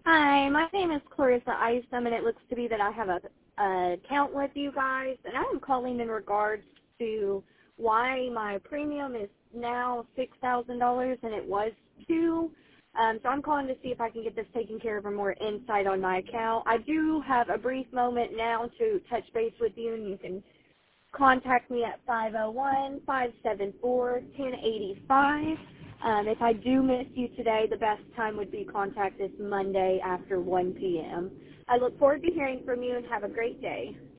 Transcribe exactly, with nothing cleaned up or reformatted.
Hi, my name is Clarissa Isom, and it looks to be that I have a, a account with you guys, and I'm calling in regards to why my premium is now six thousand dollars and it was two. Um, so I'm calling to see if I can get this taken care of or more insight on my account. I do have a brief moment now to touch base with you, and you can contact me at five oh one, five seven four, one oh eight five. Um, if I do miss you today, the best time would be contact this Monday after one p m I look forward to hearing from you, and have a great day.